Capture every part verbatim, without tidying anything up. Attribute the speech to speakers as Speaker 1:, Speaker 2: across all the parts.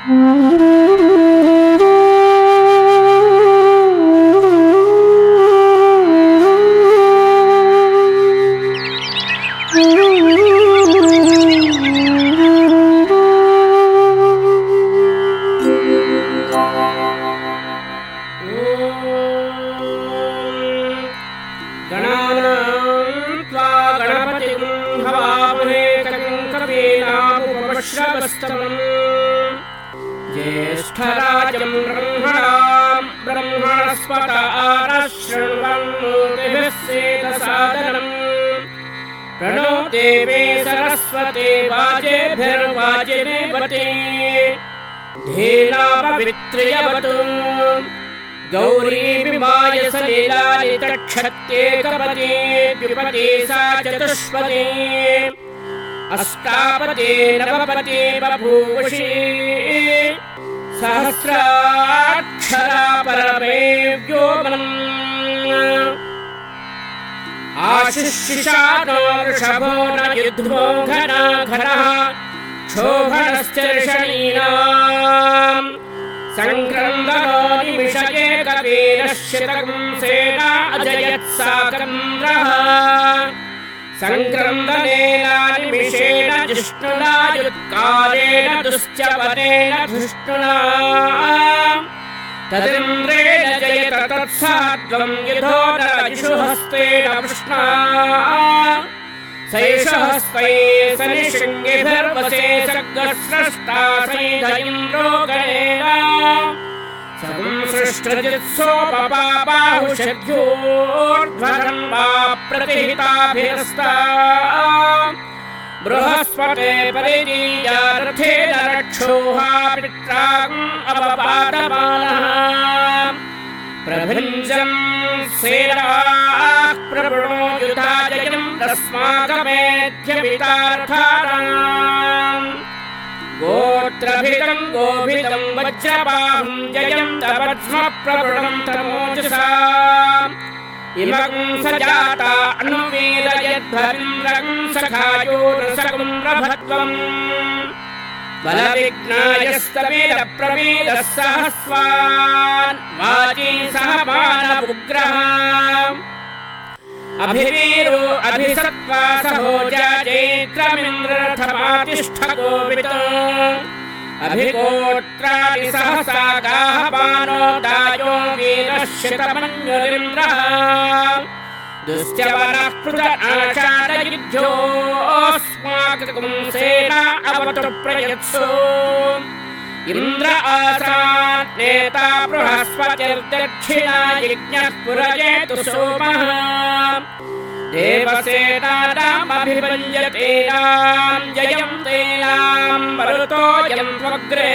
Speaker 1: ज्येष्ठराजं ब्रह्मणां ब्रह्मणस्पत आरशृण्वन्नोतिभिः सेदसादनम् प्रणो देवे सरस्वती वाजेभिर्वाजिनीवती धेनापवित्र्यवतु गौरी विमाय सलीलालितक्षत्येकपदी द्विपदी सा चतुष्पदी अष्टापदी नवपदी बभूवशी सहस्राक्षरा परमे व्योमम् आशिशिषानो वृषभो न युद्धो घना घनः क्षोभणश्चर्षणीनाम् सङ्क्रन्दनो निमिषये कवीरश्चितकुंसेन अजयत्साकन्द्रः सङ्क्रन्दनेन निमिषेण जिष्णुना युत्कारेण दुश्चवनेन धुष्णुना तदिन्द्रेण जयत तत्सात्वं युधो नरजिषु हस्तेन कृष्णा सैषहस्ते सनिशृङ्गिभिर्वसे सर्गस्रष्टा सैध इन्द्रो गणेन संसृष्टजित्सोपपाबाहुषद्योर्ध्वरन् वा प्रतिहिताभिरस्ता बृहस्पते परिदीयार्थेन रक्षोहा पित्राम् अवपादमानः प्रभञ्जन् सेनाः प्रवृणो युधाजयम् तस्माकमेध्यमितार्थानाम् गोत्रभिदम् गोभिदम् वज्रबाहुम् जयम् तपद्म प्रवृणम् तमोजसा इमं सजाता अनुवीरयद्भन्द्रं सखायोरसकुम्रभद्वम् बलविघ्नायस्तवेदप्रवेदः सहस्वान् वाजी सहमानवुग्रः अभिवीरो अभिसत्त्वा सहोजा जैत्रमिन्द्ररथमातिष्ठगोवित् अभिगोत्राणि सहसा गाहमानो दायो वीरश्चितमन्युरिन्द्रः दुश्चवनः पृथ आषाढयुध्योऽस्माकं अवतु प्रयत्सु इन्द्र आसात् नेता बृहस्पतिर्दक्षिणा यज्ञः पुरजेतु सोमः देवसेनानामभिभञ्जतेनां जयं तेनां मरुतोऽयं त्वग्रे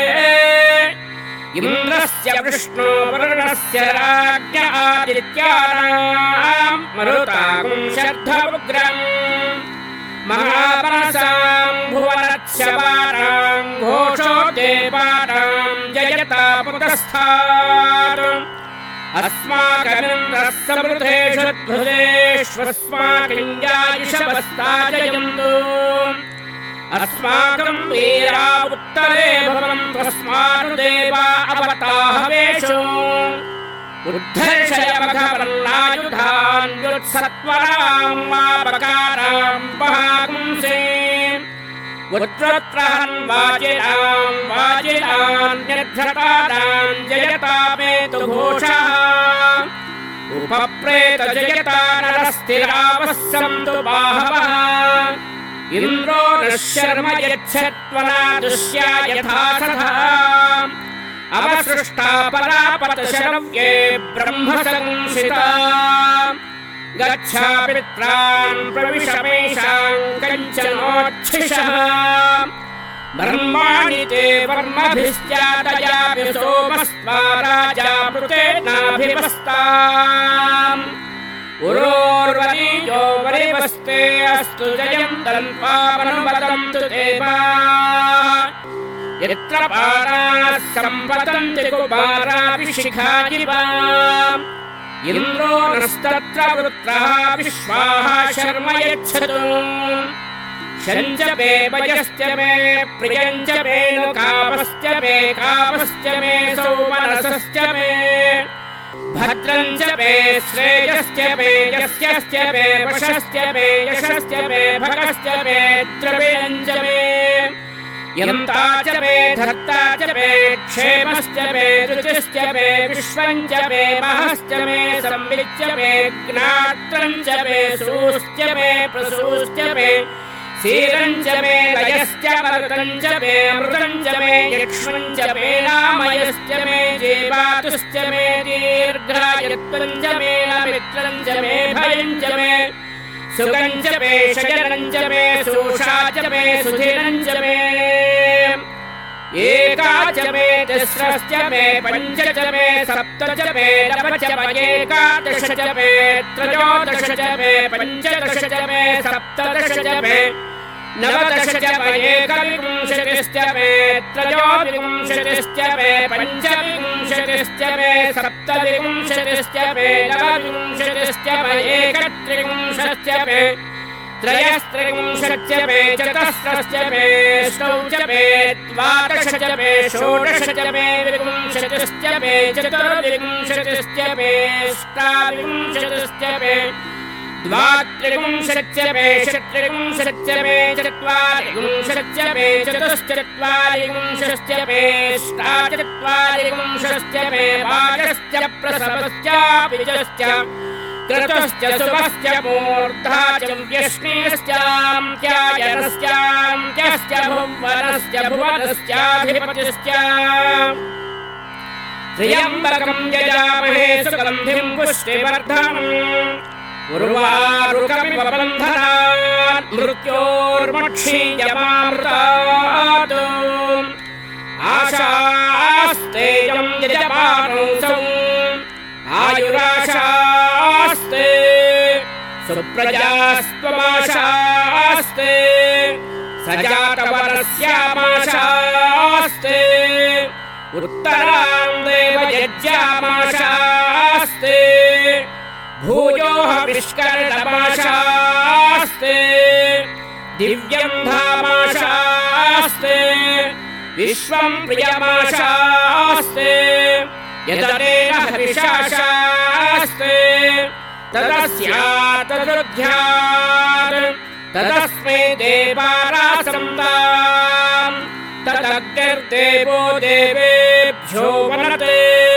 Speaker 1: इन्द्रस्य विष्णो वरुणस्य राज्ञ आदित्यानां मरुतां शर्धमुग्रम् महामनसां भुवनच्छवानां घोषो देवानां जयता पुतस्थात् अस्माकमिन्द्रः समृद्धेषु ध्वजेष्वस्माकञ्जायुषवस्ता जयन्तु अस्माकं वीरा उत्तरे भवन्तु अस्मानुदेवा अवताहवेषु उद्धर्षय मघवर्णायुधान् व्युत्सत्वरां मापकारां महापुंसे उत्त्रहन् वाजिनां वाजिनान्यर्धतानां जयतामेतु घोषः उपप्रेत जयता नरस्थिरावः सन्तु बाहवः इन्द्रो नः शर्म यच्छत्वना दुष्या यथा सखा अवसृष्टा परापतशरव्ये ब्रह्मसंसिता गच्छा पित्रान् प्रविशमेषां कञ्चनोच्छिषः ब्रह्माणि ते वर्मभिश्चातयापि सोमस्त्वा राजा पृतेनाभिवस्ताम् उरोर्वरीयो वरिवस्ते अस्तु जयं तन्त्वामनुवदन्तु देवा यत्र पाराः सम्पतन्ति कुमाराभिशिखाजिवा इन्द्रो नस्तत्र वृत्रः विश्वाः शर्म यच्छतु शञ्च मे वयश्च मे प्रियञ्च मे नु कामश्च मे कामश्च मे सौमनसश्च मे भद्रञ्च मे श्रेयश्च मे यस्यश्च मे वशश्च मे यशश्च मे भगश्च मे द्रविणञ्च मे यन्ता च मे धर्ता च मे क्षेमश्च मे रुचिश्च मे विश्वञ्च मे महश्च मे संविच्च मे ज्ञात्रञ्च मे सूश्च मे प्रसूश्च मे शीरञ्च मे लयश्च मरुतञ्च मे अमृतञ्च मे यक्ष्मञ्च मे नामयश्च मे जीवातुश्च मे दीर्घायत्वञ्च मे मित्रञ्च मे भयञ्च मे सुगञ्च मे शयनञ्च मे सूषा च मे सुधिरञ्च मे एका च मे तिस्रश्च मे पञ्च च मे सप्त च मे नव च मे एकादश च मे त्रयोदश च मे पञ्चदश च मे सप्तदश च मे नवदश च मे एकविंशतिश्च मे त्रयोविंशतिश्च मे पञ्चविंशतिश्च मे सप्तविंशतिश्च मे नवविंशतिश्च मे एकत्रिंशश्च मे त्रयस्त्रिंशच्च मे चतस्रश्च मे षष्ठौ च मे द्वादश च मे षोडश च मे विंशतिश्च मे चतुर्विंशतिश्च मे अष्टाविंशतिश्च मे द्वात्रिंशच्च मे षट्त्रिंशच्च मे चत्वारिंशच्च मे चतुश्चत्वारिंशश्च मे अष्टाचत्वारिंशश्च मे वाजश्च प्रसवश्चापिजश्च क्रतुश्च सुवश्च मूर्धा च व्यश्नेश्चान्त्यायनश्चान्त्यश्च भुवनश्च भुवनश्चाधिपतिश्च त्र्यम्बकं यजामहे सुगन्धिं पुष्टिवर्धनम् उर्वारुकमिव बन्धनात् मृत्योर्मक्षीयमामृतात् आशास्तेयं यजमानोऽसौ आयुराशास्ते सुप्रजास्त्वमाशास्ते सजातवरस्यामाशास्ते उत्तरां देवयज्ञामाशास्ते भूयोः विष्करणमाशास्ते दिव्यं धामाशास्ते विश्वं प्रियमाशास्ते यदनेन हविषाशास्ते तदस्यात् तदुद्ध्यात् तदस्मै देवारासन्ताम् तदग्निर्देवो देवेभ्यो वनते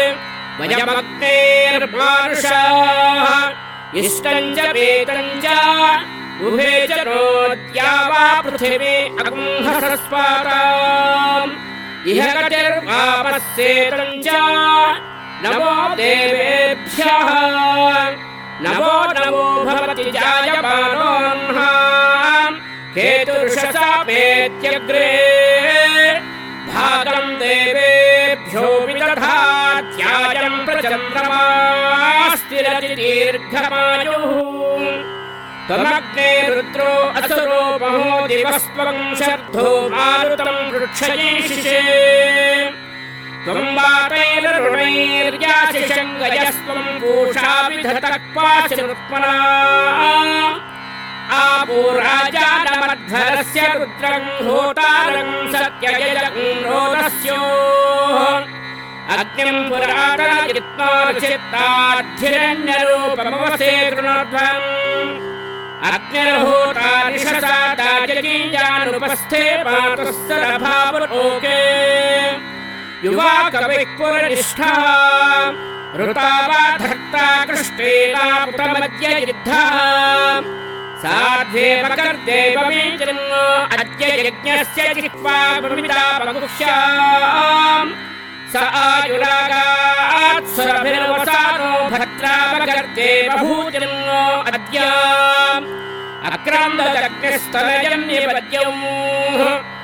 Speaker 1: वयमग्नेर्मानुषाः इष्टं च वेदं च उभे च नोद्या वा पृथिवी अगुंहसस्वाताम् इह गतिर्वापस्येतं च नमो देवेभ्यः नमो नमो भवति जायमानोऽह्नाम् केतुर्षसापेत्यग्रे भागं देवेभ्यो विदधात्यायं प्रचन्द्रमास्तिरति दीर्घमायुः त्वमग्ने रुद्रो असुरो महो दिवस्त्वं शर्धो मारुतं वृक्षयेशिषे त्वं वातैर्रुणैर्याशिषङ्गयस्त्वं पूषा विधतः पाशिरुत्मना आपो राजानमध्वरस्य रुद्रं होतारं सत्ययजं रोदस्योः अग्निं पुरातनचित्तार्चित्ताद्धिरण्यरूपमवसे कृणोध्वम् अग्निर्होता निशसादायकीयानुपस्थे मातुः सरभावलोके युवा कविः पुरनिष्ठः ऋता वा धर्ता कृष्टेनापुतमद्य युद्धः साध्येवकर्देवमेजन् अद्य यज्ञस्य जिह्वा भविता बगुष्याम् स आयुरागात् सुरभिर्वसानो भद्रावकर्देव भूजन् अद्य अक्रान्ददग्निस्तनयन्निपद्यौः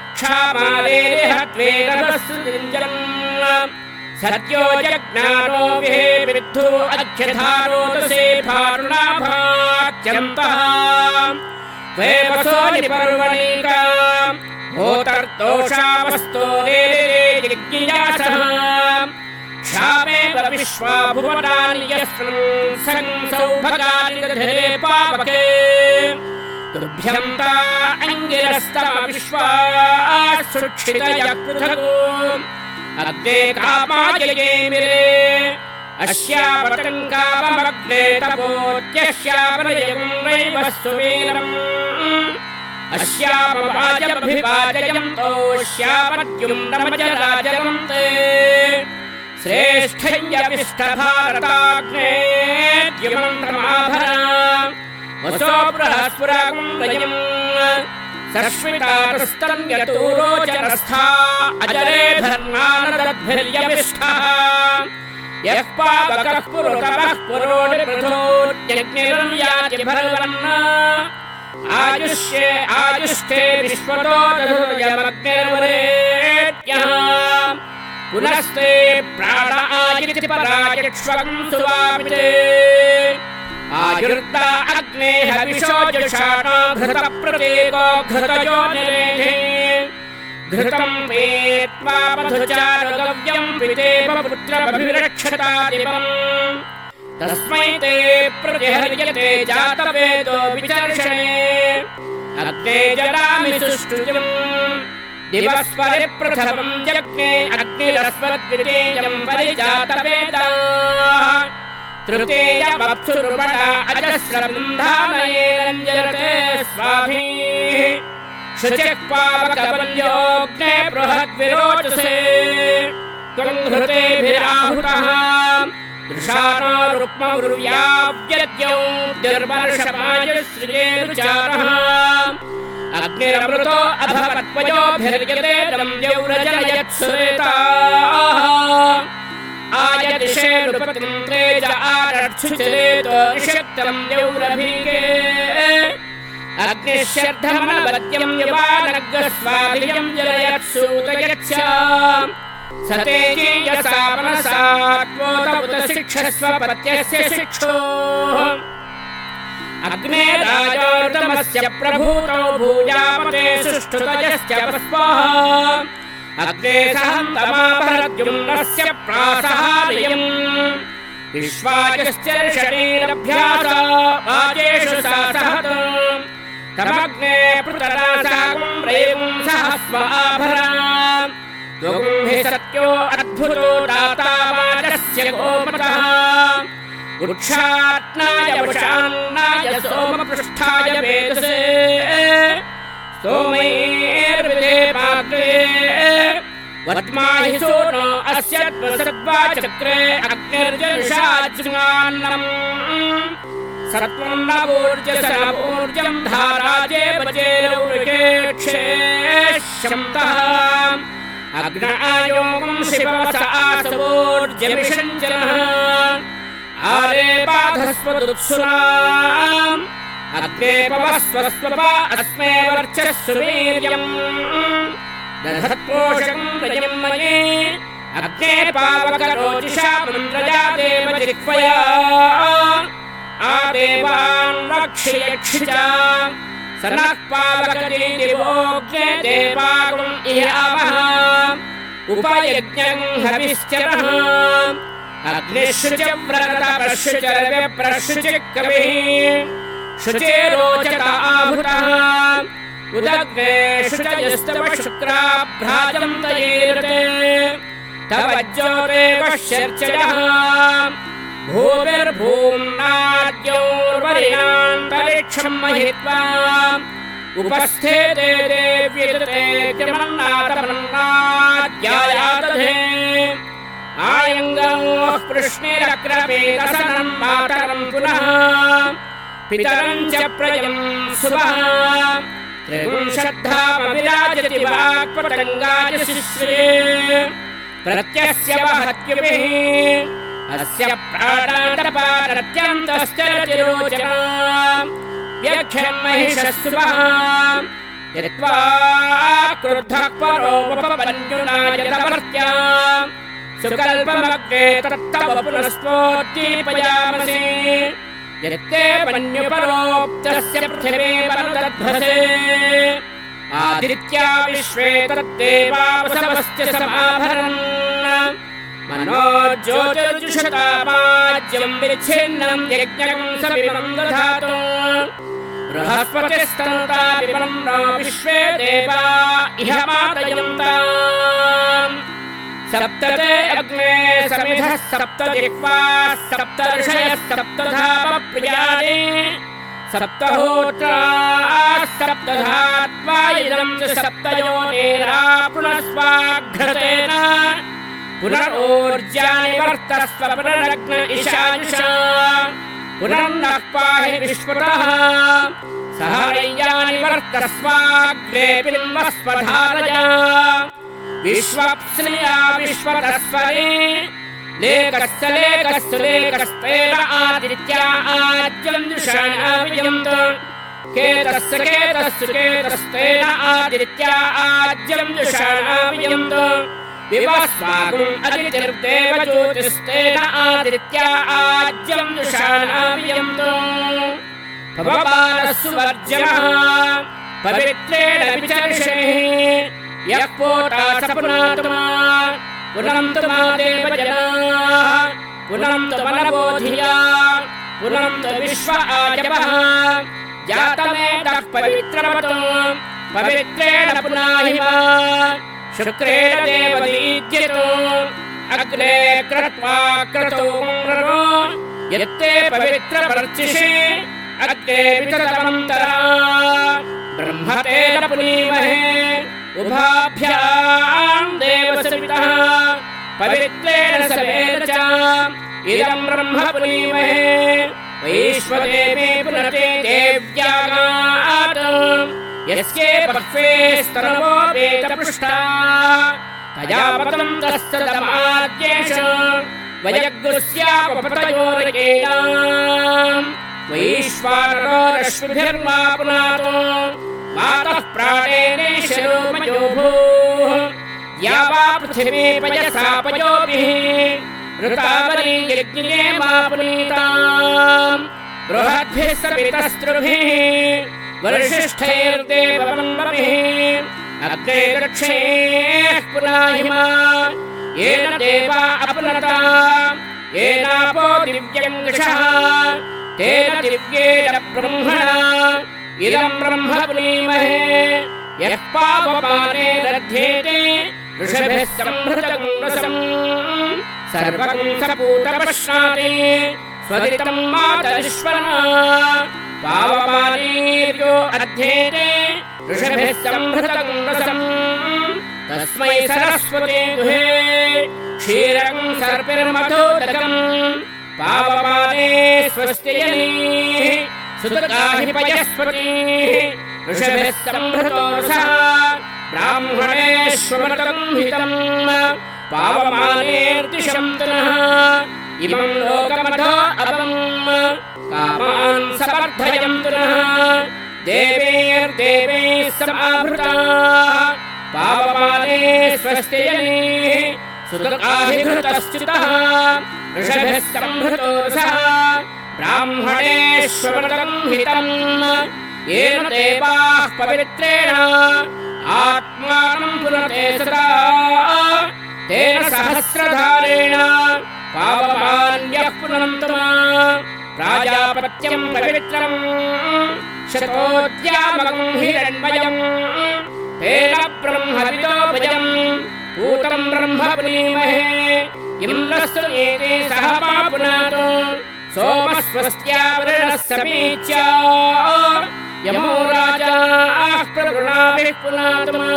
Speaker 1: क्षामालेहत्वेदवसुरिञ्जन् सद्यो जज्ञानो विहे विद्धो अध्यधारोदसे भारुणाभात्यन्तः त्वे वसो निपर्वणीका होतर्दोषावस्तो देरे यज्ञयासः क्षामेव विश्वा भुवनानि यस्मिन् संसौभगानि दधे पावके तुभ्यं ता अङ्गिरस्तम विश्वा सुक्षितयः पृथगो अग्ने कामाययेमिरे अस्यापतङ्कामग्ने तपोत्यस्यापनयं नैव सुवीरम् अस्यापवाजमभिवाजयन्तो श्यामद्युम्नमजराजरन्ते श्रेष्ठय्यविष्ठभारताग्ने द्युमन्त्रमाभरा वसो बृहस्पुरगुण्डयम् सश्वितारुस्तन्यतूरोचनस्था अजरे धर्मानदद्भिर्यविष्ठः यः पावकः पुरुतमः पुरोनिपृथोऽन्यग्निर्याति भर्वन् आयुष्ये आयुष्ठे विश्वतो दधुर्यमग्निर्वरेत्यः पुनस्ते प्राण आयिति परायक्ष्वं सुवामिते आयुर्दा अग्ने हविषो जुषाणो घृतप्रतीको घृतयो निरेधे घृतं पेत्वा मधुचारुगव्यं पितेव पुत्रमभिरक्षतादिपम् तस्मै ते प्रतिहर्यते जातवेदो विचर्षणे अग्ने जलामि सुष्ठुजम् दिवस्परि प्रथमं जग्ने अग्निरस्मद्वितीयं परिजातवेदाः तृतीयमप्सुरुपणा अजस्रबन्धानयेरञ्जरते स्वाभिः शुचिः पावकवल्योऽग्ने बृहद्विरोचसे त्वं घृतेभिराहुतः दृशानो रुक्मौर्व्याव्यद्यौ निर्वर्षमायुसृजेरुचारः अग्निरमृतो अभवत्वयोभिर्यतेदं द्यौरजनयत्सुरेताः आयदिशेरुपतिं त्रेज आरक्षुचरेतो निषक्तं द्यौरभीके अग्निश्यर्धमनवद्यं यवानग्रस्वाभियं जलयत्सूतयच्छ स तेजीयसा मनसा त्वोत शिक्षस्व पत्यस्य शिक्षोः अग्ने राजोर्दमस्य प्रभूतो भूयामते सुष्ठुतयश्च वस्वः अग्ने सहन्तमाभरद्युम्नस्य प्रासहार्यम् विश्वायश्चर्षणीरभ्यासा वाजेषु सा सहत तमग्ने पृतरासागं रेवं सहस्व आभरा त्वं हि सत्यो अद्भुतो दाता वाजस्य गोमतः वृक्षात्नाय वशान्नाय सोमपृष्ठाय वेदसे सोमैर्विदेपाग्रे वत्माहि सोनो अस्य त्वसद्वाचक्रे अग्निर्जनुषाज्ञान्नम् सत्वं नवोर्जसनवोर्जं धाराजे वचेरौरिकेक्षेष्यन्तः अग्न आयोगं शिवस आसवोर्जमिषञ्जनः आरे बाधस्वदुत्सुनाम् अग्ने पवस्वस्वपा अस्मे वर्चस्सु वीर्यम् दधत्पोषकं रजं मये अग्ने पावकरोचिषा मन्द्रजा देव जिह्वया आदेवान् रक्षयक्षिचा स नः पावकजीदिवोऽग्ने देवागुम् इहावः उपयज्ञं हविश्चरः अग्निशुचिव्रतपशुचरविप्रशुचिकविः शुचिरोचत आहुतः उदग्ने शुचयस्तव शुक्राभ्राजं तयेरते तव ज्योते वश्यर्चयः भूमिर्भूम्नाद्योर्वरिणान्तरिक्षं महित्वा उपस्थेते देव्यते किमन्नातमन्नाद्यायादधे आयङ्गमोः कृष्णेरक्रमेदसनं मातरं पुनः पितरं च प्रयं सुवः त्रिंशद्धामविराजति वाक्पतङ्गाय शिश्रे प्रत्यस्य वहत्युभिः अस्य प्राणादपारत्यन्तश्चरतिरोचना व्यख्यं महिषस्वः यत्त्वा क्रुद्धः परोपपन्युनायतवर्त्या सुकल्पमग्ने तत्तव पुनस्त्वोद्दीपयामसि यत्ते मन्युपरोक्तस्य पृथिवे वरदध्वसे आदित्या विश्वे तद्देवावसवस्य समाभरन् मनोज्योतिर्जुषतामाज्यं विच्छिन्नं यज्ञं सविमं दधातु बृहस्पतिस्तन्ता विपन्ना विश्वे देवा इह मातयन्ताम् सप्त ते अग्ने समिधः सप्त जिह्वाः सप्त ऋषयः सप्तधा प्रियाणि सप्तहोत्राः सप्तधात्वा इदं च सप्तयोनिरा पुनस्वाघ्रतेन पुनरोर्जानि वर्तस्व पुनरग्न ईशायुषा पुनर्नः पाहि विश्वतः सहरय्यानि वर्तस्वाग्रे पिन्वस्वधारया विश्वप्स्निया विश्वतस्वरे लेकस्य लेकस्य लेकस्तेन आदित्या आज्यं दुषाणावियन्त केतस्य केतस्य केतस्तेन आदित्या आज्यं दुषाणावियन्त विवस्वागुम् अदितिर्देव ज्योतिस्तेन आदित्या आज्यं दुषाणावियन्त भवमानः सुवर्जनः पवित्रेण विचर्षणिः यः पोटा स पुनातमा पुनरन्तु मा देवजनाः पुनरन्तु मनबोधिया पुनरन्तु विश्व आजपः जातमेतः पवित्रवतो पवित्रेण पुनाहि मा शुक्रेण देवदीज्यतो अग्ने क्रत्वा क्रतो यत्ते पवित्रवर्चिषे अग्ने वितरतमन्तरा ब्रह्मतेन पुनीमहे उभाभ्याम् देवसवितः पवित्रेण सवेन च इदं ब्रह्म पुनीमहे वैश्वदेवे पुनते देव्यागात् यस्ये बह्वे स्तनवो वेदपृष्टा तयापतं तस्तदमाद्येष वयग्गुस्यापपतयोरकेनाम् वैश्वानरो रश्मिभिर्मा पुनातो मातः प्राणेनेशरो मयोभूः या वा पृथिवी पयसा पयोभिः ऋतावरी यज्ञे मा पुनीताम् बृहद्भिः सवितस्त्रुभिः वरिष्ठैर्देववन्मभिः अग्ने दक्षेः पुनाहि मा येन देवा अपनता येनापो दिव्यङ्गषः तेन दिव्येन ब्रह्मणा इदं ब्रह्म पुनीमहे यः पावमाने दध्येते ऋषभिः संहृतं रसम् सर्वं सपूतपश्नाति स्वदितं मातरिश्वरः पावमानेर्यो अध्येते ऋषभिः संहृतं रसम् तस्मै सरस्वती दुहे क्षीरं सर्पिर्मधुदकम् पावमाने स्वस्त्ययनीः सुदगाहि पयस्पतिः ऋषभिः संहृतो रसः ब्राह्मणेष्वमृतं हितम् पावमानेर्दिशन्तु नः इमं लोकमधो अपम् कामान् समर्थयन्तु नः देवैर्देवैः समावृताः पावमाने स्वस्त्ययनीः सुदगाहि घृतश्च्युतः ऋषभिः संहृतो रसः ब्राह्मणेष्वमृतं हितम् येन देवाः पवित्रेण आत्मानं पुनते सदा तेन सहस्रधारेण पावमान्यः पुनरन्तु मा प्राजापत्यं पवित्रम् शतोद्यामकं हिरण्मयम् तेन ब्रह्मविदो भयम् पूतं ब्रह्म पुनीमहे इन्द्रस्तु एते सह मा पुनातो सोमस्वस्त्या वरुणः समीच्य यमो राजाः प्रगृणाभिः पुनातु मा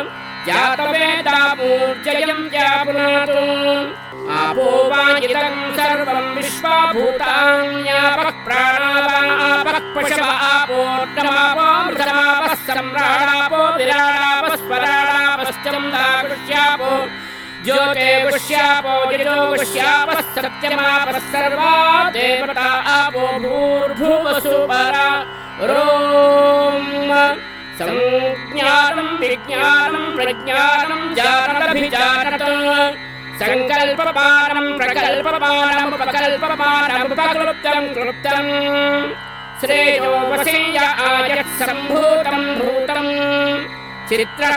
Speaker 1: जातवेदामूर्जयं च पुनातु आपो वाजितं सर्वं विश्वाभूतान्यापः प्राणावापः पशव आपोर्णमापो मृतमापः सम्राणापो विराणापः स्वराणापश्चन्दाकृष्यापो ज्योते गुष्यापो यजो गुष्यापः सत्यमापः सर्वा देवता आपो भूर्भुवसुपरा रोम संज्ञानं विज्ञानं प्रज्ञानं जानदभिजानत संकल्पमानं प्रकल्पमानं उपकल्पमानं उपक्लुप्तं क्लुप्तं श्रेयो वसीय आयत् सम्भूतं भूतं चित्रः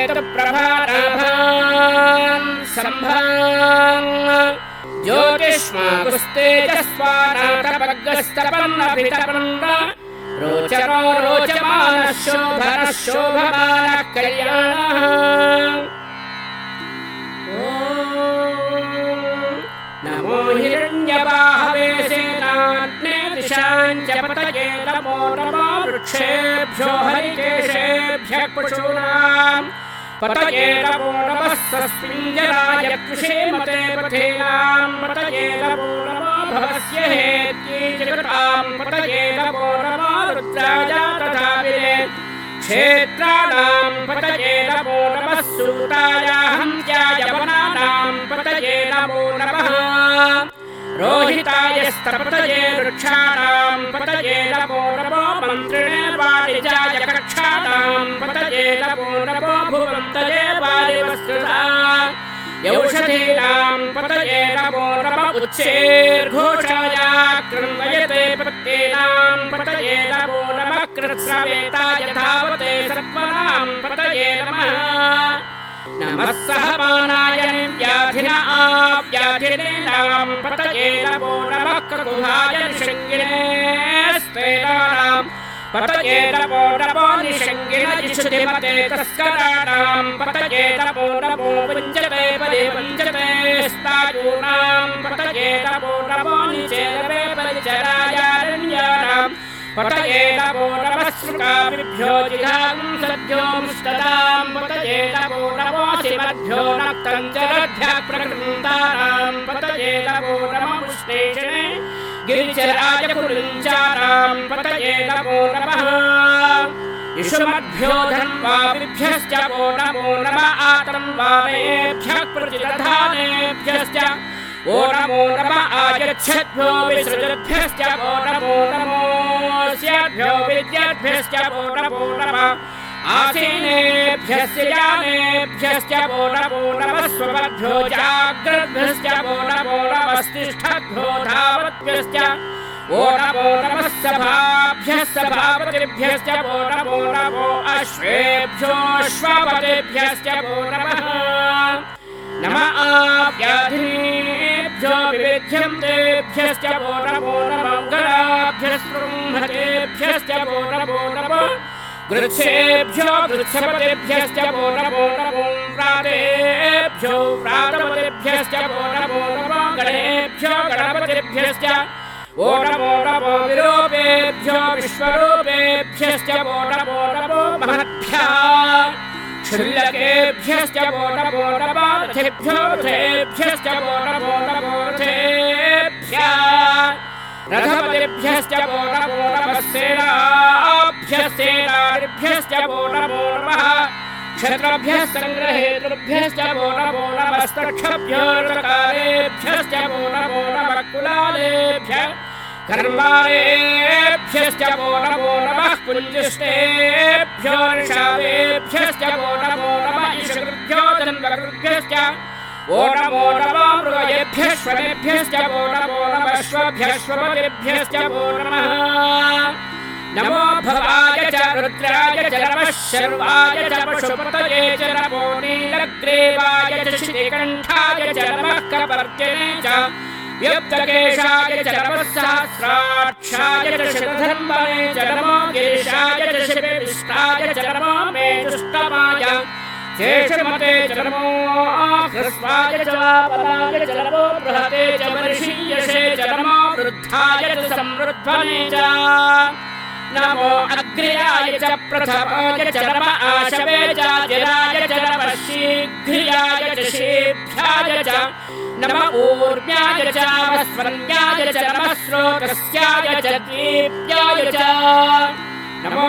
Speaker 1: केतुप्रभानाभान् सम्भान् ज्योतिष्माकुस्तेजस्वानातपग्गस्तपन्नभितपन्न रोचको रोचमानः शोभनः शोभमानः कल्याणः नमो हिरण्यबाहवे सेनाग्ने दिशाञ्च पतये नमो नमो वृक्षेभ्यो हरिकेशेभ्यः पशूनाम् पतये नमो नमः सस्मिञ्जराय कृषेमते पथेनाम् पतये नमो नमो भवस्य हेत्यै जगताम् पतये नमो नमो रुद्राय तथा विरे क्षेत्राणाम् पतये नमो नमः सूताय हन्त्याय वनानाम् पतये नमो नमः रोहिताय स्तपतये वृक्षाणाम् पतये नमो नमो मन्त्रिणे वाणिजाय कक्षाणाम् पतये नमो नमो भुवन्तये वारिवस्तुता यौषधीनाम् पतये नमो नमः उच्चैर्घोषाय कृण्वयते प्रत्येनाम् पतये नमो नमः कृत्स्रवेताय धावते सत्त्वनाम् पतये नमः नमः सहमानाय व्याधिना व्याधिनीनाम् पतये नमो नमः क्रतुहाय निषङ्गिने स्तेनानाम् पतये नमो नमो निषङ्गिन इषुधिमते तस्कराणाम् पतये नमो नमो वञ्चते पदे वञ्चते स्तायूनाम् पतये नमो नमो निचेरवे परिचरायारण्यानाम् पतये नमो नमः श्रुकाभिभ्यो जिघांसभ्यो मुष्टदाम् पतये नमो नमो शिवभ्यो नक्तञ्जरभ्यः प्रकृन्तानाम् पतये नमो नमः उष्णेषणे गिरिचराय कुरुञ्चानाम् पतये नमो नमः इषुमद्भ्यो धन्वाभिभ्यश्च वो नमो नमः आतन्वानेभ्यः प्रतिदधानेभ्यश्च वो नमो नमः आयच्छद्भ्यो विसृजद्भ्यश्च वो नमो नमोऽस्यभ्यो विद्यद्भ्यश्च वो नमो नमः आसीनेभ्यश्च यानेभ्यश्च वो नमो नमः स्वपद्भ्यो जाग्रद्भ्यश्च वो नमो नमस्तिष्ठद्भ्यो धावद्भ्यश्च वो नमो नमः सभाभ्यः सभापतिभ्यश्च वो नमो नमो अश्वेभ्योऽश्वपतिभ्यश्च वो नमः नमः आव्याधिनेभ्यो विविध्यन्तेभ्यश्च वो नमो नमः गणाभ्यस्पृंहतेभ्यश्च वो नमो नमः गृच्छेभ्यो गृच्छपतिभ्यश्च वो नमो नमो व्रातेभ्यो व्रातपतिभ्यश्च वो नमो नमः गणेभ्यो गणपतिभ्यश्च वो नमो नमो विरूपेभ्यो विश्वरूपेभ्यश्च वो नमो नमो महद्भ्यः क्षुल्लकेभ्यश्च वो नमो नमः रथेभ्यो रथेभ्यश्च वो नमो नमो रथेभ्यः रथपतिभ्यश्च वो नमो नमः सेनाभ्यः सेनाभ्यश्च वो नमो नमः क्षत्रभ्यः सङ्ग्रहेतृभ्यश्च वो नमो नमः स्तक्षभ्यो ऋतकारेभ्यश्च वो नमो नमः कुलालेभ्यः कर्मारेभ्यश्च वो नमो नमः कुञ्जिष्टेभ्यो निषादेभ्यश्च वो नमो नमः ईशकृभ्यो जन्मकृभ्यश्च वो नमो नमः मृगयेभ्यः श्वनेभ्यश्च वो नमो नमः श्वभ्यः श्वपतिभ्यश्च वो नमः नमो भवाय च रुद्राय च नमः शर्वाय च पशुपतये च नमो नीलग्रीवाय च श्रीकण्ठाय च नमः कपर्दिने च युक्तकेशाय च नमः सहस्राक्षाय च शतधर्मणे च नमो गिरिशाय च शिवेष्टाय च नमो मेजुष्टमाय शेषमते च नमो ह्रस्वाय च वापलाय च नमो बृहते च वर्षीयसे च नमो वृद्धाय च संवृद्धने च नमो अग्र्याय च प्रथमाय च नमः आशवे च जिराय च नमः शीघ्र्याय च शीभ्याय च नमः ऊर्म्याय च वस्वन्याय च नमः स्रोतस्याय च दीप्याय च नमो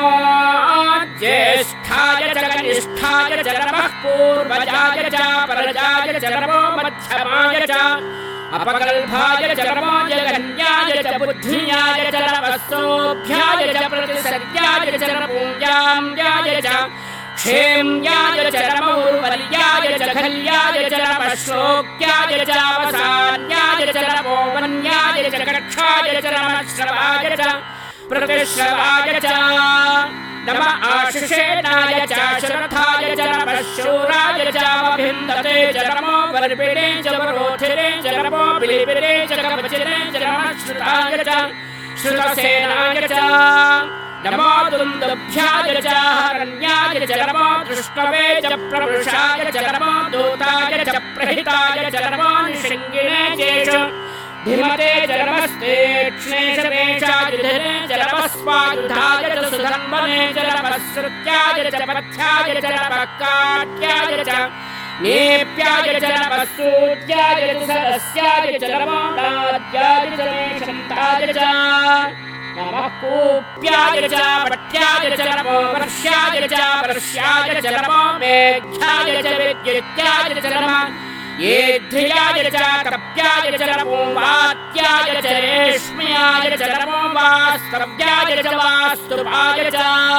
Speaker 1: ज्येष्ठाय च कनिष्ठाय च नमः पूर्वजाय च परजाय च नमो मध्यमाय च अपकल्भाय च नमो जगन्याय च बुद्धियाय च नमः सोऽभ्याय च प्रतिसर्याय च नमोऽयाम्याय च क्षेम्याय च नमो उर्वल्याय च खल्याय च नमः श्लोक्याय च अवसान्याय च नमो वन्याय च कक्षाय च नमः श्रवाय च प्रतिश्रवाय च नमः आशिषेणाय च शरथाय च नमः शूराय च अभिन्दते च नमो वर्पिणे च वरोधिने च नमो बिलिबिले च कवचिने च नमः श्रुताय च श्रुतसेनाय च नमो दुन्दुभ्याय च हरण्याय च नमो दृष्टवे च प्रवृषाय च नमो दूताय च प्रहिताय च नमो निषङ्गिणे चेषु धीमते च नमस्ते क्ष्णेशवेषाय धीरे च नमः स्वायुधाय च सुधन्वने च नमः श्रुत्याय च पथ्याय च नमः काट्याय च नेप्याय च नमः सूर्याय च सरस्याय च नमो नाद्याय च निषन्ताय च नमः कूप्याय च पट्याय च नमो वर्ष्याय च वर्ष्याय च नमो मेघ्याय च विद्युत्याय च नमः येध्याय च कप्याय च नमो वात्याय च रेष्म्याय च नमो वास्तव्याय च वास्तुपाय च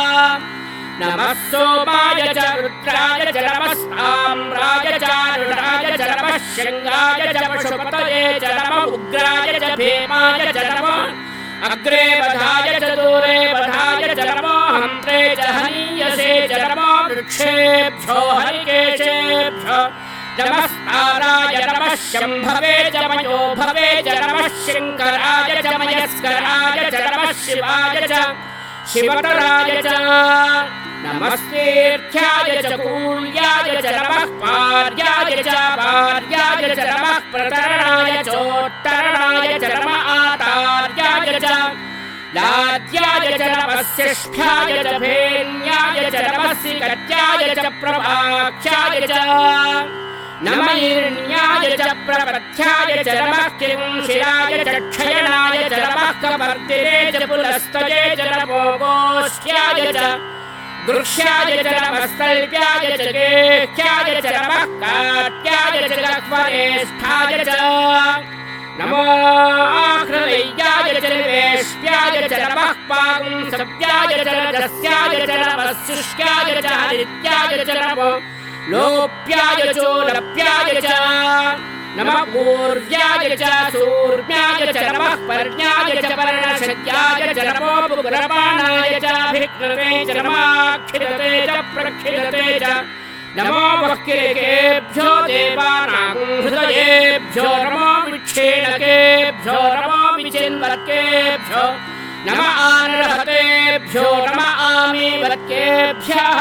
Speaker 1: नमः सोमाय च रुद्राय च नमः साम्राय च रुद्राय च नमः शृङ्गाय च पशुपतये च नमः उग्राय च भीमाय च नमः अग्रे वधाय च दूरे वधाय च नमो हन्त्रे च हनीयसे च नमो वृक्षेभ्यो हरिकेशेभ्यो नमः स्ताराय नमः शम्भवे च मयोभवे च नमः शङ्कराय च मयस्कराय च नमः शिवाय च शिवतराय च नमस्तेऽर्घ्याय च कूल्याय च नमः पार्याय च पार्याय च नमः प्रतरणाय चोत्तरणाय च नमः आतार्याय च लाद्याय च नमः शिष्ठ्याय च भेन्याय च नमः सिकट्याय च प्रभाख्याय च नमयिर्ण्याय च प्रपथ्याय च नमः किंशिराय च क्षयणाय च नमः कवर्तिरे च पुलस्तये च नमो गोष्ठ्याय च गृह्याय च नमः स्तल्प्याय च गेह्याय च नमः काट्याय च गह्वरेष्ठाय च नमो हृदयाय च निवेश्याय च नमः पागुंसव्याय च रजस्याय च नमः शुष्क्याय च हरित्याय च नमो लोप्याय चोलप्याय च नमः पूर्व्याय च सूर्म्याय च नमः पर्ण्याय च पर्णशद्याय च नमो पुरबाणाय च भिक्नवे च नमाक्षिरते च प्रक्षिरते च नमो वह्किरेकेभ्यो देवानां हृदयेभ्यो नमो विक्षेणकेभ्यो नमो विचिन्वरकेभ्यो नमः आनरहतेभ्यो नमः आमीवरकेभ्यः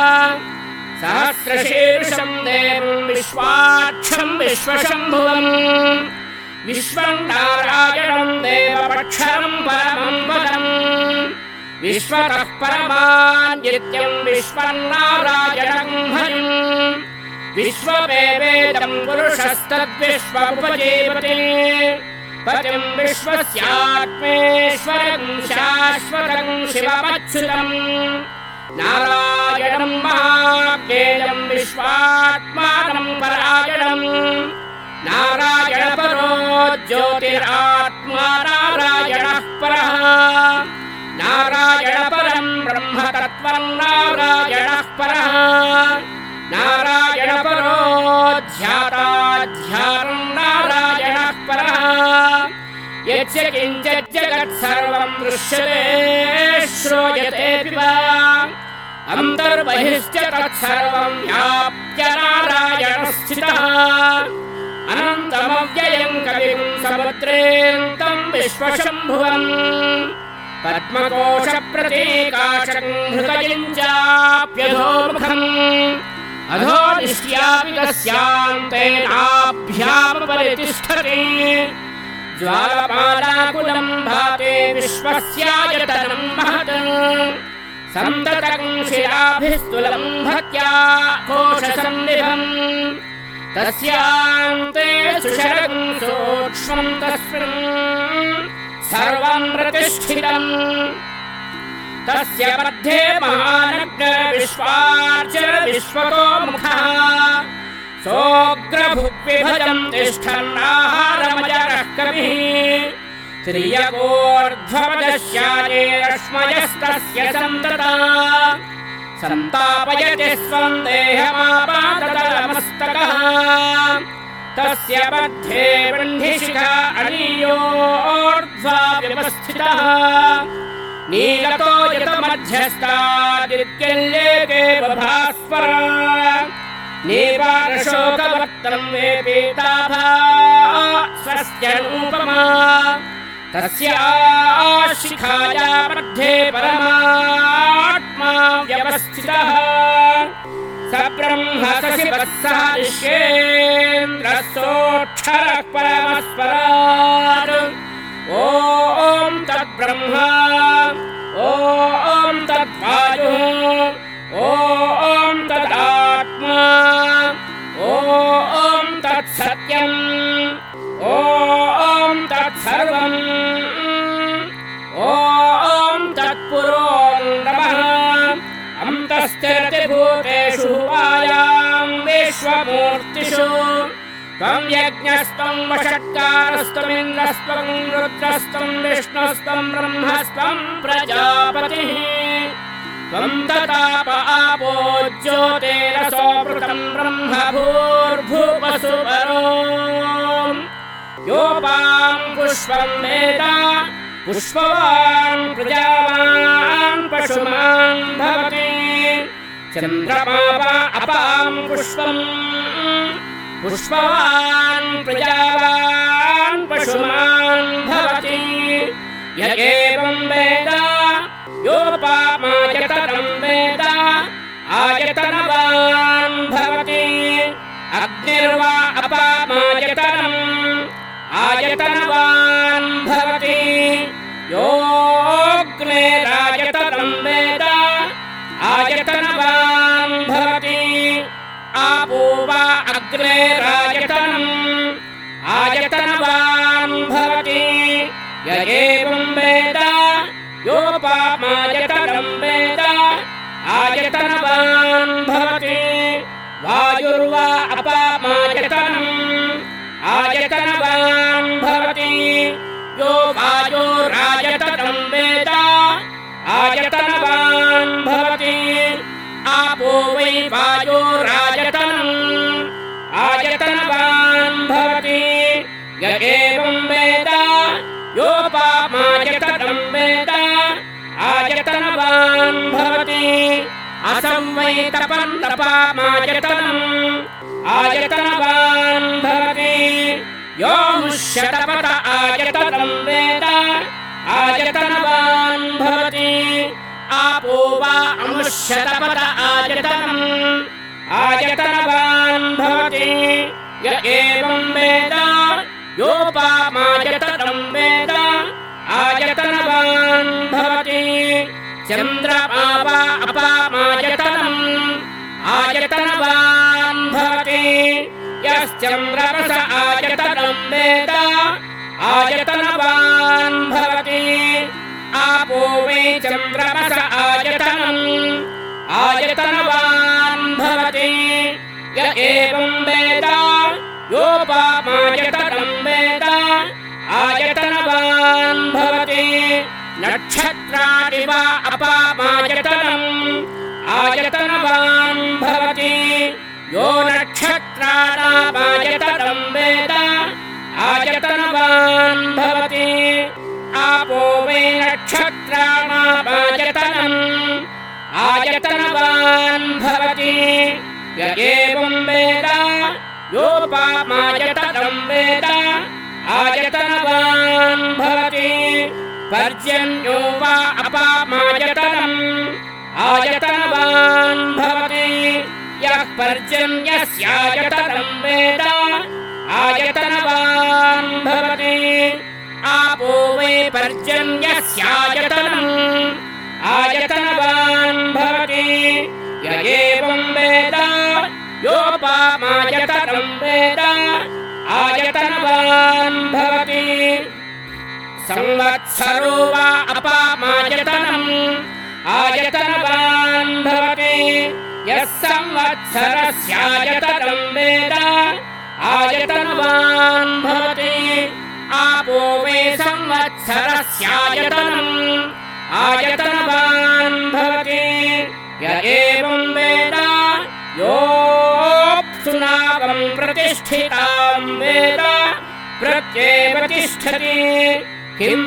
Speaker 1: सहस्रशीर्षं देवं विश्वाक्षं विश्वशम्भुवम् विश्वं नारायणं देवमक्षरं परमं पदम् विश्वतः परमान्नित्यं विश्वं नारायणं हरिम् विश्वमेवेदं पुरुषस्तद्विश्वमुपजीवति पतिं विश्वस्यात्मेश्वरं शाश्वतं शिवमच्युतम् नारायणं महाज्ञेयं विश्वात्मानं परायणम् नारायणपरो ज्योतिरात्मा नारायणः परः नारायणपरं ब्रह्मतत्त्वं नारायणः परः नारायणपरो ध्याताध्यानं नारायणः परः यस्य किञ्चित् जगत्सर्वं दृश्यते श्रूयतेऽपि वा अन्तर्बहिश्च तत्सर्वं व्याप्य नारायणः स्थितः अनन्तमव्ययं कविं समुद्रेऽन्तं विश्वशम्भुवम् पद्मकोशप्रतीकाशं हृदयं चाप्यधोमुखम् अधो निष्ट्यापि तस्यान्ते नाभ्यामुपरितिष्ठति ज्वालपालाकुलं भाते विश्वस्यायतनं महत् सन्ततं शिलाभिस्तुलं भक्त्या कोशसन्निभम् तस्यान्ते सुशरं सूक्ष्मं तस्मिन् सर्वं प्रतिष्ठितम् तस्य मध्ये महानग्न विश्वार्चन विश्वतो मुखः सोऽग्रभुग्विभजं तिष्ठन्नाहारमजरः कविः त्रियगोर्ध्वपदश्याये रश्मयस्तस्य सन्तता सन्तापयति स्वं देहमापादतलमस्तकः तस्य मध्ये वह्निशिखा अनीयोर्ध्वा व्यवस्थितः नीलतो यतमध्यस्तादित्यल्लेके बभास्वरा नीवारशोकवर्तं वे पीताभा स्वस्य नूपमा तस्याशिखाया मध्ये परमात्मा व्यवस्थितः स ब्रह्म सशिवत्सः ऋष्येन्द्रस्सोऽक्षरः परमस्वराट् ॐ तद्ब्रह्म ॐ तद्वायुः ॐ तदात्मा ॐ तत्सत्यम् ॐ तत्सर्वम् ॐ तत्पुरो नमः अन्तस्थिरति भूतेषु आयां विश्वमूर्तिषु त्वं यज्ञस्त्वं वषट्कारस्त्वमिन्द्रस्त्वं रुद्रस्त्वं विष्णुस्त्वं ब्रह्मस्त्वं प्रजापतिः त्वं तताप आपो ज्योतिरसो मृतं ब्रह्म भूर्भुवसुवरो योपां पुष्पं वेद पुष्पवान् प्रजावान् पशुमान् भवति चन्द्रमा अपां पुष्पम् पुष्पवान् प्रजावान् पशुमान् भवति य एवं वेद योपामायतनं वेद आयतनवान् भवति अग्निर्वा अपामायतनम् आयतनवान् भवति योऽग्निरायतनं वेद आयतनवान् भवति आपो वा अग्निरायतनम् आयतनवान् भवति य एवं वेद योपामायतनं वेद आयतनवान् भवति वायुर्वा अपामायतनम् आयतनवान् भवति यो वायुरायतनं वेद आयतनवान् भवति आपो वै वायुरायतनम् आयतनवान् भवति य एवं वेद योपामायतनं वेद आयतनवान् भवति असंवैतपं तपामायतनम् आयतनवान् भवति यो मुष्यतपत आयतनं वेद आयतनवान् भवति आपो वा अमुष्यतपत आयतनम् आयतनवान् भवति य एवं वेद योपामायतनं वेद आयतनवान् भवति चन्द्रमा वा अपामायतनम् आयतनवान् भवति यश्चन्द्रमस आयतनं वेद आयतनवान् भवति आपो वै चन्द्रमस आयतनम् आयतनवान् भवति य एवं वेद योपामायतनं वेद आयतनवान् भवति नक्षत्राणि वा अपामायतनम् आयतनवान् भवति यो नक्षत्राणामायतनं वेद आयतनवान् भवति आपो वै नक्षत्राणामायतनम् आयतनवान् भवति य एवं वेद योपामायतनं वेद आयतनवान् भवति पर्जन्यो वा अपामायतनम् आयतनवान् भवति यः पर्जन्यस्यायतनं वेद आयतनवान् भवति आपो वै पर्जन्यस्यायतनम् आयतनवान् भवति य एवं वेद योपामायतनं वेद आयतनवान् भवति संवत्सरो वा अपामायतनम् आयतनवान् भवति यः संवत्सरस्यायतनं वेद आयतनवान् भवति आपो वै संवत्सरस्यायतनम् आयतनवान् भवति य एवं वेद योऽप्सुनावं प्रतिष्ठितां वेद प्रत्येव तिष्ठति किं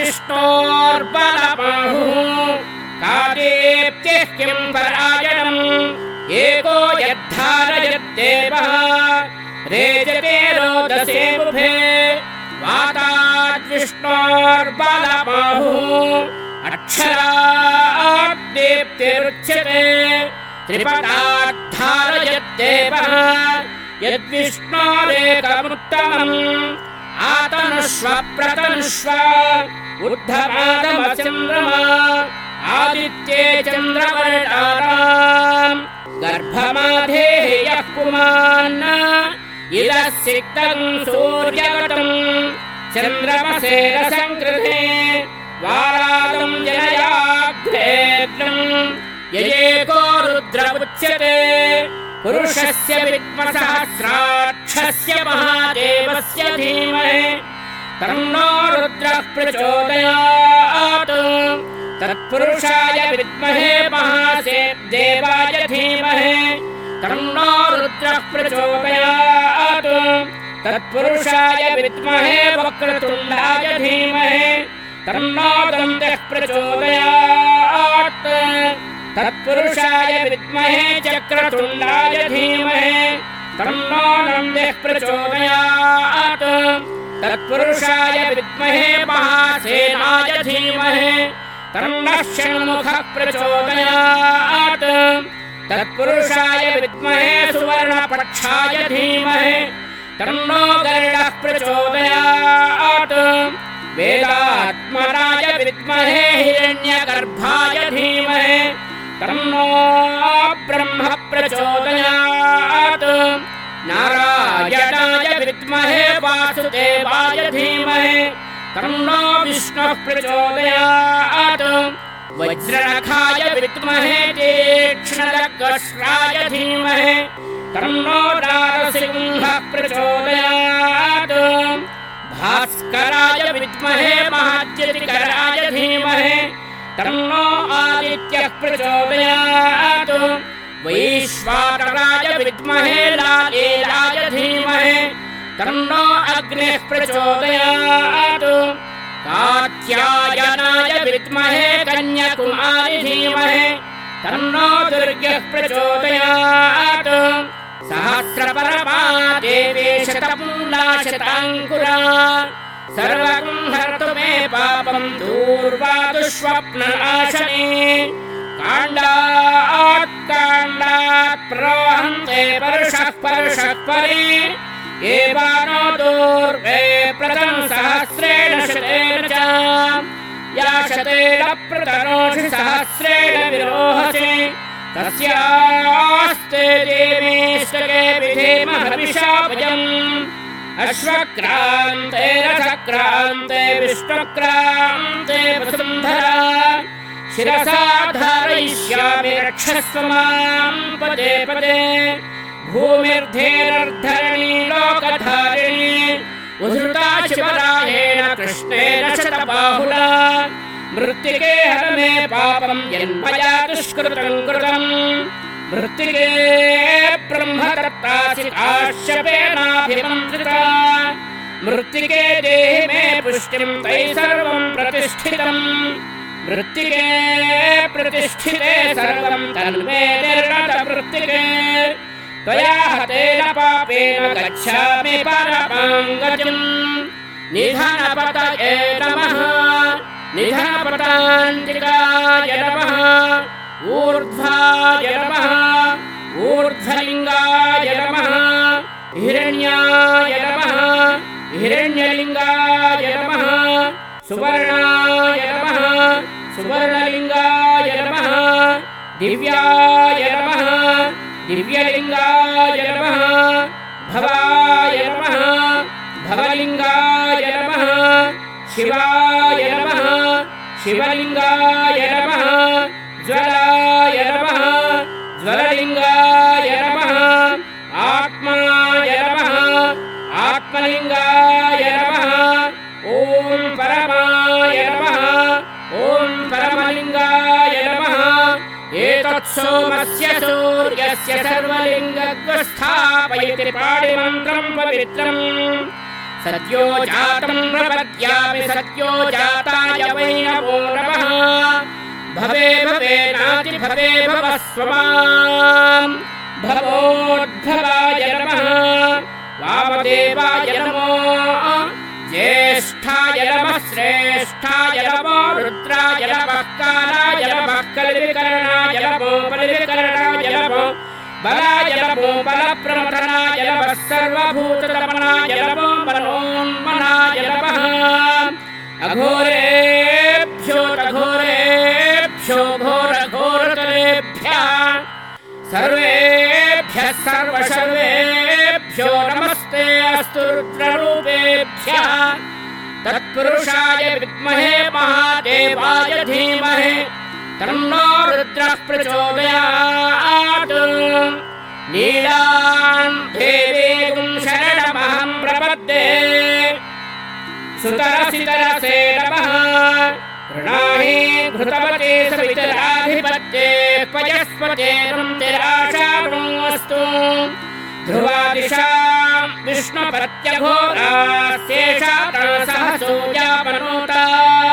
Speaker 1: तद्विष्णोर्बलमाहुः कादेप्त्यः किं परायणम् एको यद्धारयद्देवः रेजते रोदसे बुभे वाताद्विष्णोः बाहुः अक्षरात् दीप्तिरुच्यते त्रिपदाद्धारयद्देवः यद्विष्णोरेकमुत्तमम् आतनुष्व प्रतनुष्व ऊर्ध्वमादमचन्द्रमा आदित्ये चन्द्रवर्णानाम् गर्भमाधेः यः पुमान् इदः सिक्तम् सूर्यगतम् चन्द्रमसे रसङ्कृते वारादम् जनयाग्रेग्नम् ययेको रुद्र उच्यते पुरुषस्य विद्मसहस्राक्षस्य महादेवस्य धीमहि तन्नो रुद्रः प्रचोदयात् तत्पुरुषाय विद्महे महादेवाय धीमहि तन्नो रुद्रः प्रचोदयात् तत्पुरुषाय विद्महे वक्रतुण्डाय धीमहि तन्नो दन्तः प्रचोदयात् तत्पुरुषाय विद्महे चक्रतुण्डाय धीमहि तन्नो नन्दः प्रचोदयात् तत्पुरुषाय विद्महे महासेनाय धीमहि तन्नः षण्मुखः प्रचोदयात् तत्पुरुषाय विद्महे सुवर्णपक्षाय धीमहि तन्नो गरुडः प्रचोदयात् वेदात्मनाय विद्महे हिरण्यगर्भाय धीमहि तन्नो ब्रह्म प्रचोदयात् नारायणाय विद्महे वासुदेवाय धीमहि तन्नो विष्णुः प्रचोदयात् वज्रनखाय विद्महे तीक्ष्णदग्गश्राय धीमहि तन्नो नारसिंहः प्रचोदयात् भास्कराय विद्महे महाद्युतिकराय धीमहि तन्नो आदित्यः प्रचोदयात् वैश्वानराय विद्महे लालेलाय धीमहि तन्नो अग्निः प्रचोदयात् कात्यायनाय विद्महे कन्याकुमारी धीमहि तन्नो दुर्गः प्रचोदयात् सहस्रपरमा देवी शतमूला शताङ्कुरा सर्वं हरतु मे पापं दूर्वा दुःस्वप्ननाशने काण्डात् काण्डात् प्रवहन्ते पर्षः पर्षः परे एवानो दूर्वे प्रथम सहस्रेण शतेन च या शतेन प्रतनोषि सहस्रेण विरोहसे तस्यास्ते देवीष्टके विधेमः हविषाभजम् अश्वक्रान्ते रथक्रान्ते विष्णुक्रान्ते वसुन्धरा शिरसा धारयिष्यामि रक्षस्व मां पदे पदे भूमिर्धेरर्धरणी लोकधारिणी उद्धृता शिवरायेण कृष्णेन शतबाहुना मृत्तिके हर मे पापं यन्मया दुष्कृतं कृतम् मृत्तिके ब्रह्मदत्तासि काश्यपेनाभिमन्त्रिता मृत्तिके देहि मे पुष्टिं तैः सर्वं प्रतिष्ठितम् मृत्तिके प्रतिष्ठिते सर्वं तन्मे निर्णत मृत्तिके त्वया हतेन पापेन गच्छामि परमां गतिम् निधनपतये नमः निधनपतान्तिकाय नमः ऊर्ध्वाय नमः ऊर्ध्वलिङ्गाय नमः हिरण्याय नमः हिरण्यलिङ्गाय नमः सुवर्णाय नमः सुवर्णलिङ्गाय नमः दिव्याय नमः दिव्यलिङ्गाय नमः भवाय नमः भवलिङ्गाय नमः शिवाय नमः शिवलिङ्गाय नमः ज्वलाय नमः ज्वललिङ्गाय नमः आत्माय नमः आत्मलिङ्गाय नमः ॐ परमाय नमः ॐ परमलिङ्गाय नमः एतत् सोमस्य सूर्यस्य सर्वलिङ्गस्थापयति पाणिमन्त्रं पवित्रम् सत्यो जातं प्रपद्यामि सत्यो जाताय वै नमो नमः भवे भवे नाति भवे भवस्व मां भवोद्भवाय नमः वामदेवाय नमो ज्येष्ठाय नमः श्रेष्ठ ज्येष्ठाय नमो रुद्राय नमः कालाय नमः कलिविकरणाय नमो बलिविकरणाय नमो बलाय नमो बलप्रमथनाय नमः सर्वभूतदमनाय नमो मनोन्मनाय नमः अघोरेभ्यो घोरेभ्यो घोरघोरतरेभ्यः सर्वेभ्यः सर्वशर्वेभ्यो नमस्ते अस्तु रुद्ररूपेभ्यः तत्पुरुषाय विद्महे महादेवाय धीमहि तन्नो रुद्रः प्रचोदयात् नीलां देवीं शरणमहं प्रपद्ये सुतरसितरसे नमः प्रणाहि घृतवते सवितराधिपत्ये पयस्पते रुन्तिराशास्तु ध्रुवादिशां विष्णुपत्यघोरास्येषा सहसोऽयापनोता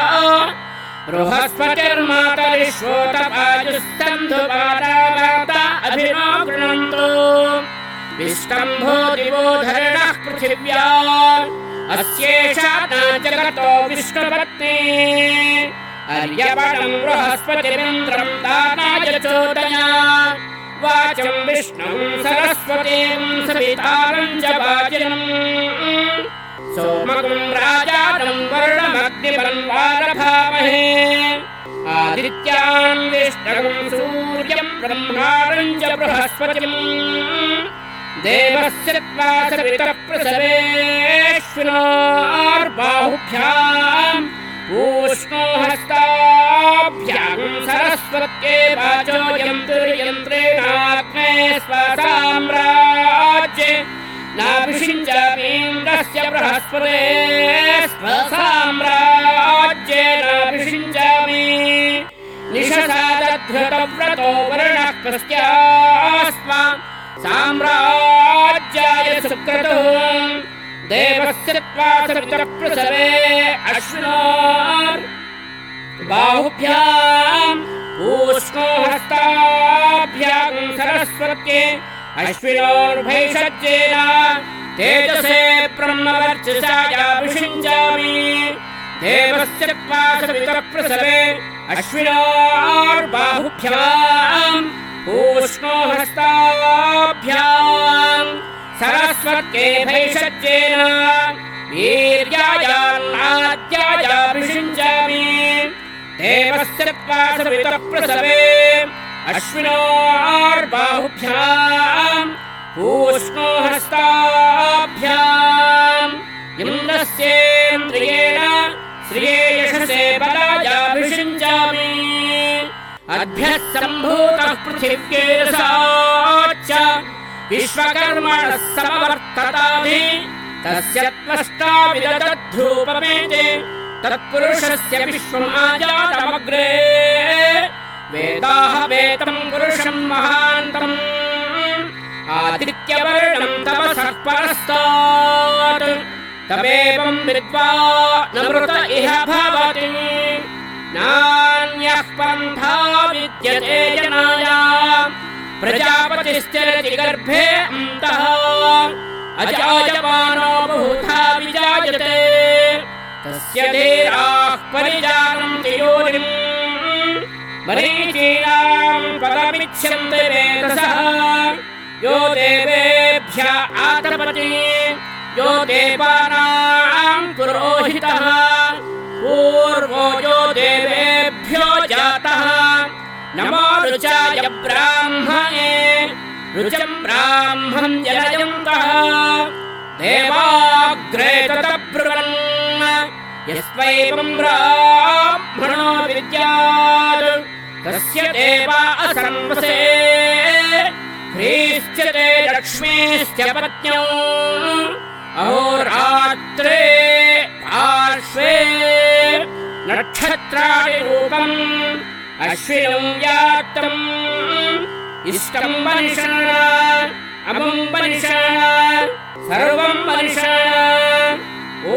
Speaker 1: बृहस्पतिर्मातरिश्वोतपायुस्तन्धुपादावाता अभिनो गृह्णन्तु विष्टम्भो दिवो धरणः पृथिव्या अस्येषा न जगतो विष्णुपत्नी अर्यपणं बृहस्पतिरिन्द्रं दानाय चोदया वाचं विष्णुं सरस्वतीं सवितारं च वाजिनम् सोमकं राजानं वर्णमग्निमन्वारभामहे आदित्यान् विष्णुं सूर्यं ब्रह्माणं च बृहस्पतिम् देवस्य त्वा सवितः प्रसवेश्विनोर्बाहुभ्याम् पूष्णो हस्ताभ्यां सरस्वत्ये वाचो यन्त्रेणाग्ने स्वसाम्राज्ये नाभिषिञ्चामीन्द्रस्य बृहस्पते स्वसाम्राज्ये नाभिषिञ्चामि निशसादधृतव्रतो वर्णः कस्यास्मा साम्राज्याय सुक्रतुः देवस्य त्वा सवितः प्रसवे अश्विनोर् बाहुभ्याम् पूष्णो हस्ताभ्यां सरस्वत्ये अश्विनोर्भैषज्येन तेजसे ब्रह्मवर्चसायाभिषिञ्चामि देवस्य त्वा सवितः प्रसवे अश्विनोर् बाहुभ्याम् पूष्णो हस्ताभ्याम् सरस्वत्ये भैषज्येन वीर्यायान्नाद्यायाभिषिञ्चामि देवस्य त्वा सवितः प्रसवे अश्विनोर्बाहुभ्याम् पूष्णो हस्ताभ्याम् इन्द्रस्येन्द्रियेण श्रिये यशसे बलायाभिषिञ्चामि अद्भ्यः सम्भूतः पृथिव्येरसाच्च विश्वकर्मणः समवर्तताधि तस्य त्वष्टा विदधूपमेते तत्पुरुषस्य विश्वमाजातमग्रे वेदाः वेदं पुरुषं महान्तम् आदित्यवर्णं तपसः परस्तात् तमेवं विद्वा न मृत इह भवति नान्यः पन्था विद्यते जनाय प्रजापतिश्चरति गर्भे अन्तः अजायमानो बहुधा विजायते तस्य धीराः परिजानन्ति योनिम् मरीचीनां पदमिच्छन्ति वेदसः यो देवेभ्य आतपति यो देवानां पुरोहितः पूर्वो यो देवेभ्यो जातः नमो रुचाय ब्राह्मणे रुचं ब्राह्मं जनयन्तः देवाग्रे ततब्रुवन् यस्वैवं ब्राह्मणो विद्यात् तस्य देवा असंवसे ह्रीश्च ते लक्ष्मीश्च पत्न्यौ अहोरात्रे पार्श्वे नक्षत्राणि रूपम् अश्विनं यात्रम् इष्टं मनिषाण अमुं मनिषाण सर्वं मनिषाण ॐ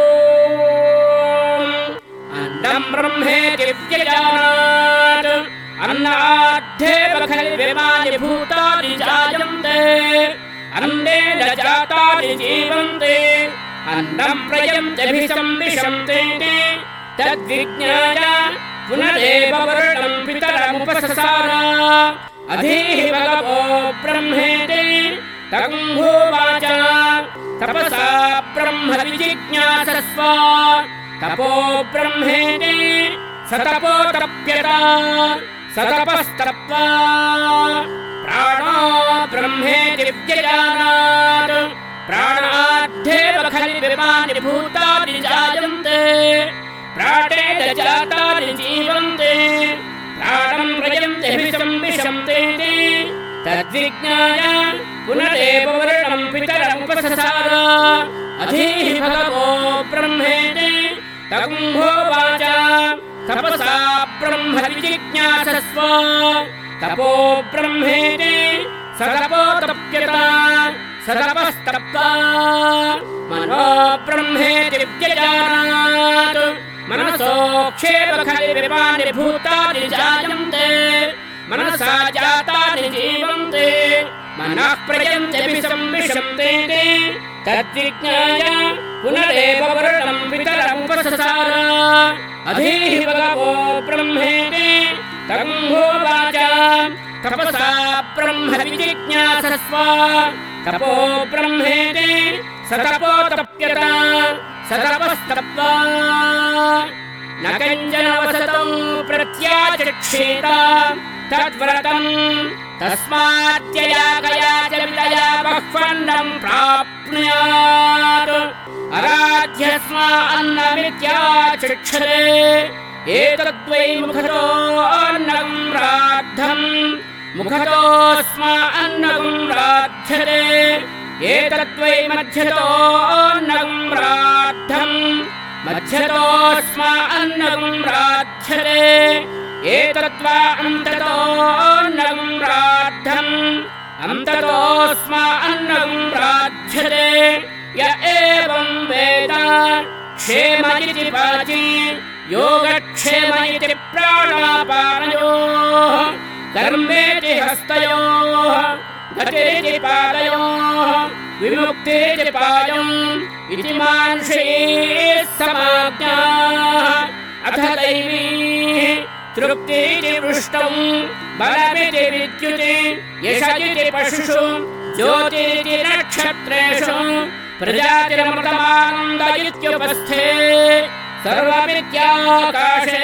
Speaker 1: अन्नं ब्रह्मेति व्यजानात् अन्नाद्धेव खल्विमानि भूतानि जायन्ते अन्नेन जातानि जीवन्ते अन्नं प्रयन्त्यभिसंविशन्ते तद्विज्ञाय पुनरेव वरुणं पितरमुपससार अधीहि भगवो ब्रह्मेति तकुम्भोवाच तपसा ब्रह्म विजिज्ञासस्व तपो ब्रह्मेति स तपो तप्यत स तपस्तप्त्वा प्राणो ब्रह्मेति व्यजानात् प्राणाद्धेव खलु विमानि भूतानि जायन्ते प्राणेन जातानि जीवन्ते प्राणं प्रयन्ते विषं विशन्ते तद्विज्ञाय पुनरेव वरुणं पितरमुपससार अधीहि भगवो ब्रह्मेति तकुम्भोवाच तपसा ब्रह्म विजिज्ञासस्व तपो ब्रह्मेति स तपो तप्यत स तपस्तप्त्वा मनो ब्रह्मेति व्यजानात् मनसोक्षेव खलु विमानि भूतानि जायन्ते मनसा जातानि जीवन्ते मनः प्रयन्ते विषं विशन्ते तद्विज्ञाय पुनरेव वरुणं पितरमुपससार अधीहि भगवो ब्रह्मेति तकुम्भोवाच तपसा ब्रह्म विजिज्ञासस्व तपो ब्रह्मेति स तपो तप्यत स तपस्तप्त्वा न कञ्चन वसतं प्रत्याचक्षेत तद्व्रतं तस्मात्ययागया च विदया बह्वन्नं प्राप्नुयात् अराध्यस्मा अन्नमित्याचक्षते एतद्वै मुखतो अन्नं राद्धम् मुखतोऽस्मा अन्नं राध्यते एतद्वै मध्यतो अन्नं राद्धम् मध्यतोऽस्मा अन्नं राध्यते एतद्वा अन्ततो अन्नं राद्धम् अन्ततोऽस्मा अन्नं राध्यते य एवं वेद क्षेम इति वाचि योगक्षेम इति प्राणापानयोः कर्मेति हस्तयोः गतिरिति पादयोः विमुक्तिरिति पायम् इति मानुषैः समाज्ञाः अथ दैवीः तृप्तिरिति वृष्टौ बलमिति विद्युति यश इति पशुषु ज्योतिरिति नक्षत्रेषु प्रजातिरमृतमानन्द इत्युपस्थे सर्वमित्याकाशे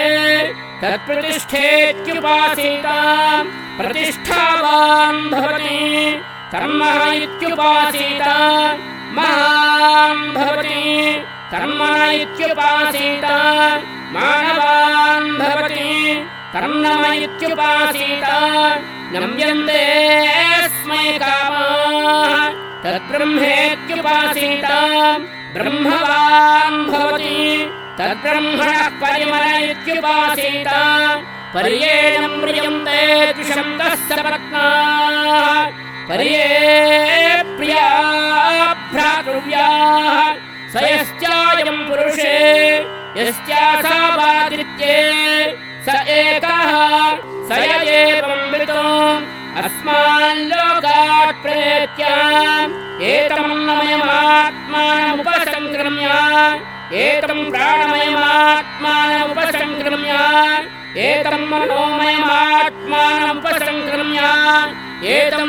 Speaker 1: तत्प्रतिष्ठेत्युपासीता प्रतिष्ठावान् भवति कर्मः इत्युपासीता महान् भवति कर्मण इत्युपासीता मानवान् भवति कर्मण इत्युपासीता नम्यन्ते स्मै कामाः तद्ब्रह्मेत्युपासीता ब्रह्मवान् भवति तद्ब्रह्मणः परिमल इत्युपासीता पर्येण म्रियन्ते द्विषन्तः सपत्नाः पर्ये प्रिया भ्रातृव्याः स यश्चायं पुरुषे यश्चासावादित्ये स एकः स य एवं विदो अस्मान् लोकात् प्रेत्य एतं नमयमात्मानमुपसङ्क्रम्य एतं प्राणमयमात्मानमुपसङ्क्रम्य एतं मनोमयमात्मानमुपसङ्क्रम्य एतं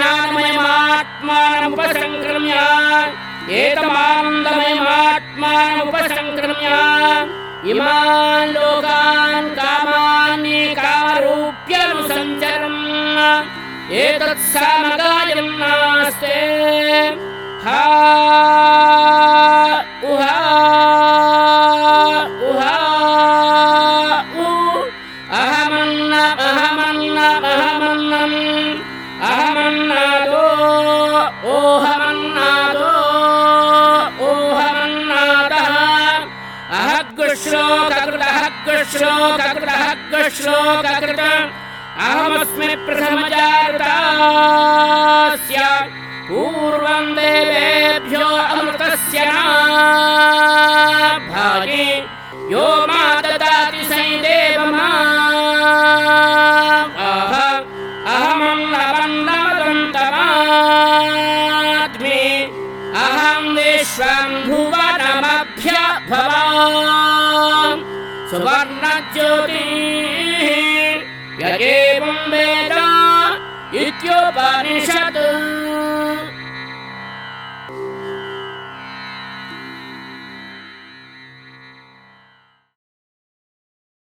Speaker 1: विज्ञानमयमात्मानमुपसङ्क्रम्य एतमानन्दमयमात्मानमुपसङ्क्रम्य इमान् लोकान् कामानि कामरूप्यनुसञ्चरन् एतत् सामगायं नास्ते हा उहा उहा उ अहमन्नम् अहमन्नम् अहमन्नम् अहमन्नादो ओहमन्नादो ओहमन्नादः अहग्गुश्लोककृत अहग्गुश्लोककृत अहग्गुश्लोककृत अहमस्मि प्रथमजातास्य पूर्वं देवेभ्यो अमृतस्य न भागे यो मा ददाति सै देवमा अहमन्नमन्नमदन्तमात्मे अहं विश्वं भुवनमभ्यभवाम् सुवर्णज्योतिः य एवं वेद इत्योपनिषत्।